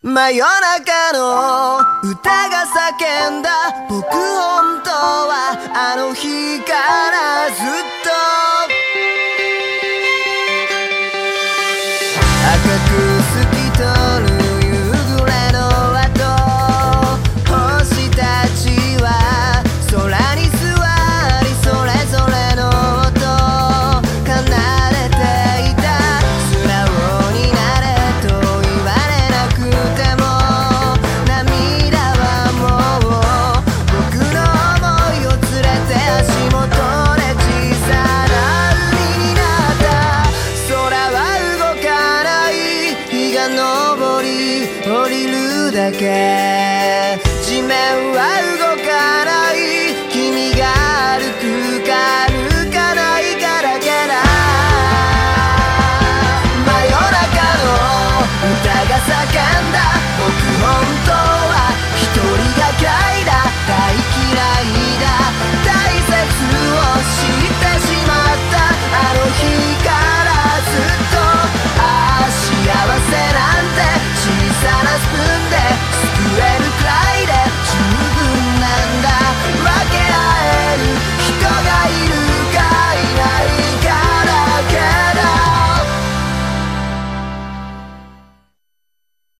真夜中の歌が叫んだ僕本当はあの日からずっと赤く透き通る夕暮れの後星たちは空に座りそれぞれの音奏でていた素直になれと言われなくても涙はもう僕の想いを連れて足元で小さな海になった空は動かない日が昇り降りるだけ